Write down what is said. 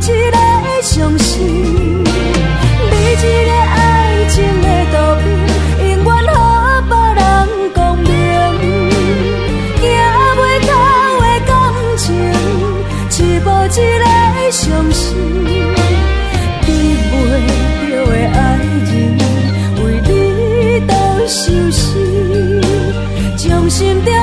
一个伤心。你这个爱情的毒品，永远予别人讲明。行袂通的感情，一步一个伤心。得袂着的爱人，为你都受死，将心中